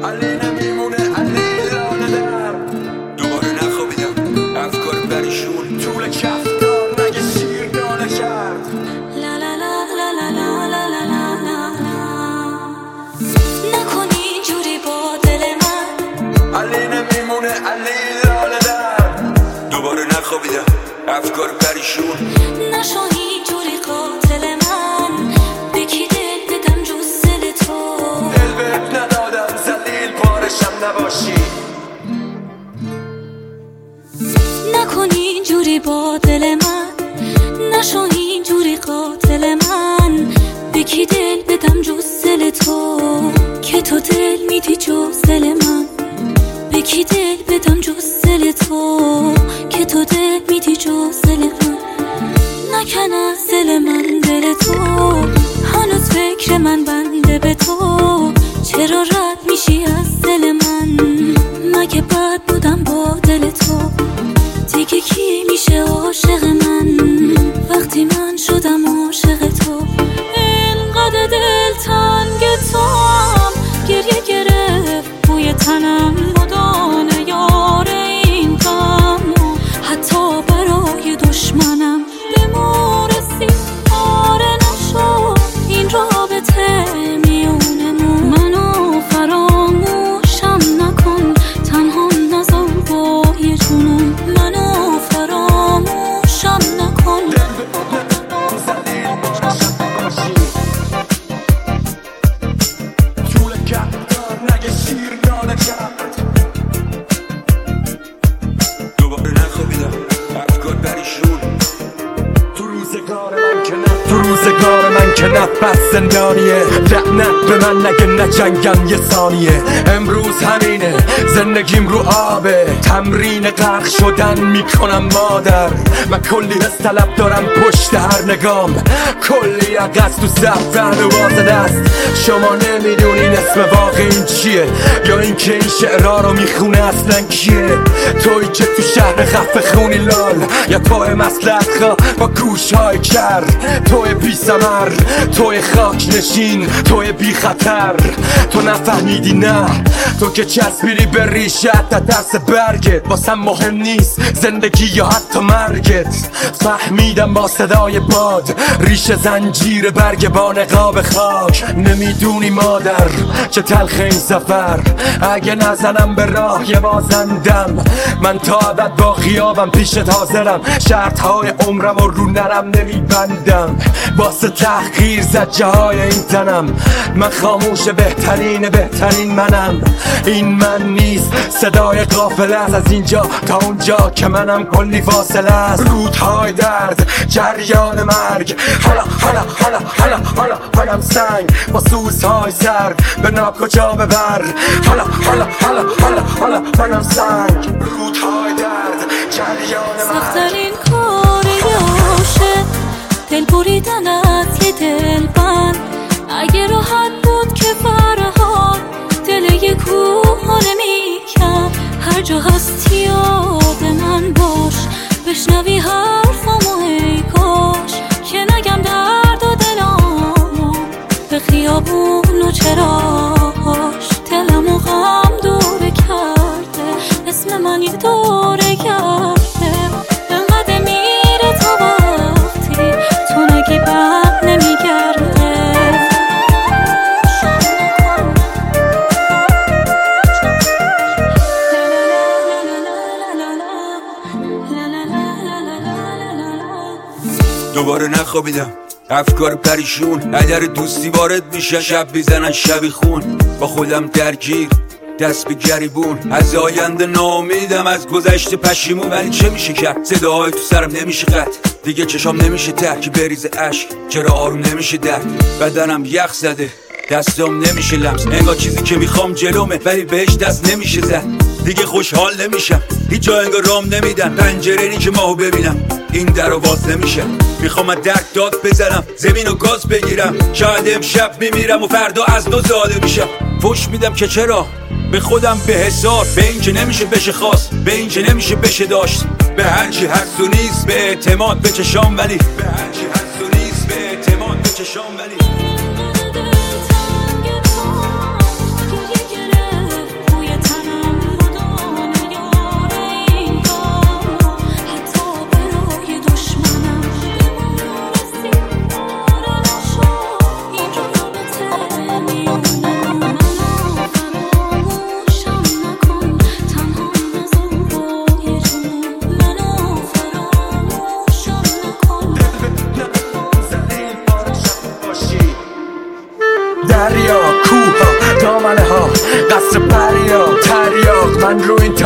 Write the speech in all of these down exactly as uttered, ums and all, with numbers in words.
علی نمیمونه علی لانه در دوباره نخوابیدم افکار پریشون طول کفتار مگه شیر دانه کرد لا لا لا لا لا لا لا لا لا نکنی اینجوری با دل من علی نمیمونه علی لانه در دوباره نخوابیدم افکار پریشون نشو اینجوری قاتل من به کی دل بدم جز دل تو دل بهت ندادم ذلیل پارشم نباشی نکنی اینجوری با دل من نشو اینجوری قاتل من به کی دل بدم جز دل تو که تو دل میدی جز دل من به کی دل بدم جز دل تو که تو دل میدی جز دل من نکن از دل من دل تو هنوز فکر من بنده به تو چرا رد میشی از دل من مگه بد بودم با دل تو دیگه کی میشه عاشق من وقتی من شدم عاشق تو اینقدر دل تنگ تو هم گریه گرفت بوی تنم مدانه یار این غم حتی برای دشمنم بمورسی آره نشو این رابطه میونمون منو فراموشم نکن تنها نذار با یه جنون منو فراموشم نکن طول کفتار نگه شیر دانه کرد دوباره نخوابیدم افکار پریشون تو روزگار من که نه تو روزگار من که نفس زندانیه لعنت به من نگه نجنگم یه ثانیه امروز همینه زندگیم رو آبه تمرین غرق شدن میکنم مادر من کلی از طلب دارم پشت هر نگام کلی عقص تو زفتن و باز دست شما نمیدونین اسم واقع این چیه یا اینکه این شعرها رو میخونه اصلا کیه توی که تو شهر خفه خونی لال یا توی مسلحت خواه با گوشهای کر توی بی ثمر توی خاک نشین توی بی خطر تو نفهمیدی نه تو که چسبیدی به ریشت تا دست برگت واسم مهم نیست زندگی یا حتی مرگت فهمیدم با صدای باد ریش زنجیر برگ با نقاب خاک نمیدونی مادر چه تلخ این سفر اگه نزنم به راه یه بازندم من تا ابد با خیابم پیشت حاضرم شرط های عمرم و رو نرم نمیبندم واسه تحقیر زجه های این تنم من خاموش بهترین بهترین منم این من نیست صدای قافله است از اینجا تا اونجا که منم کلی فاصله است رودهای درد جریان مرگ حالا حالا حالا حالا حالا حالم سنگ با سوزهای سر به ناکجا ببر حالا حالا حالا حالا حالا حالم سنگ رودهای درد جریان مرگ سخت‌ترین کاری عاشق دل بریدن از یه دل بند اگه راحت بود که فرهاد دل یه کوه نمی‌کرد هر جا هستی یاد من باش بشنوی حرفامو ای کاش که نگم درد و دلامو به خیابون و چراغاش دلمو غم دوره کرده اسم من یه دوره کرده انقدر میره تا وقتی تو نگی بر نمیگرده دوباره نخوابیدم افکار پریشون ادر دوستی وارد میشن شب بیزنن شبی خون با خودم درگیر دست به گریبون از آینده ناامیدم از گذشته پشیمون ولی چه میشه کرد صداهای تو سرم نمیشه قطع دیگه چشام نمیشه ترکی بریز عشق چرا آروم نمیشه درد بدنم یخ زده دستام نمیشه لمس انگار چیزی که میخوام جلومه ولی بهش دست نمیشه زد دیگه خوشحال نمیشم هیچ جا انگار رام نمیدن پنجره نی که ماهو ببینم این درو باز نمیشه میخوام از درک داد بزنم زمین و گاز بگیرم شاید امشب میمیرم و فردا از دو زاده میشم فوش میدم که چرا به خودم به حسار به این که نمیشه بشه خواست به این که نمیشه بشه داشت به هرچی هست و نیست به اعتماد به چشام ولی به هرچی هست و نیست به اعتماد به چشام ولی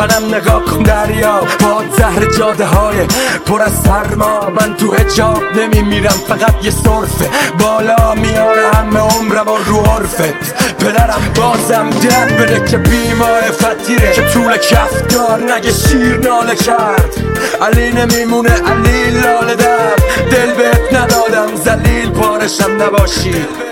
منم نگاه کن دریا با زهر جاده های پر از سرما. من تو حجاب نمیمیرم فقط یه صرفه بالا میاره همه عمرم و رو عرفت. پدرم بازم درد بده که بیمار فتیره که طول کفتار نگه شیر ناله کرد. علی نمیمونه علی لاله در دل بهت ندادم ذلیل پارشم نباشی.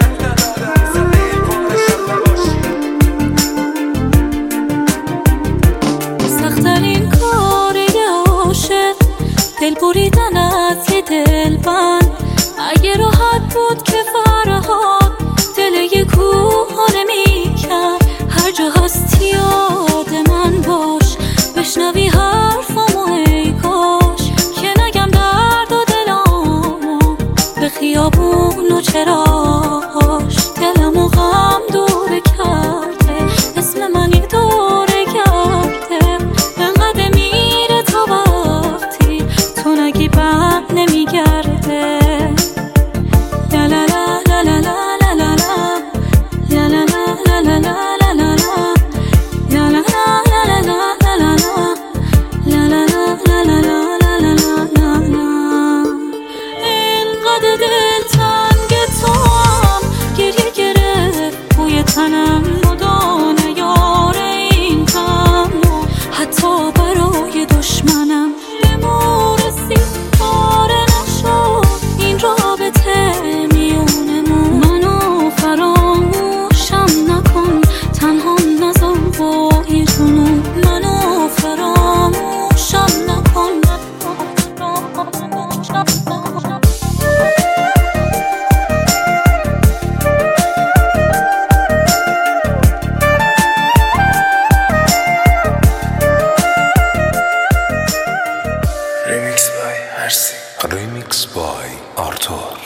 سخت‌ترین کار یه عاشق دل بریدن از یه دلبند. اگه راحت بود که فرهاد دل یه کوه نمی‌کرد. هر جا هستی یاد من باش بشنوی حرفامو ای کاش که نگم درد و دلامو به خیابون و چراش. دلمو غم دوره کرده اسم منی دوره کرده انقدر میره تا وقتی تو نگی بر نمیگرده. لا لا لا لا لا لا لا لا لا لا لا لا لا تنم مدانه یار این غمو حتی برای دشمنم بمورسی پاره نشد این رابطه میونمون. منو فراموشم نکن تنها نذار با این جنون. منو فراموشم نکن Remix by Arthur.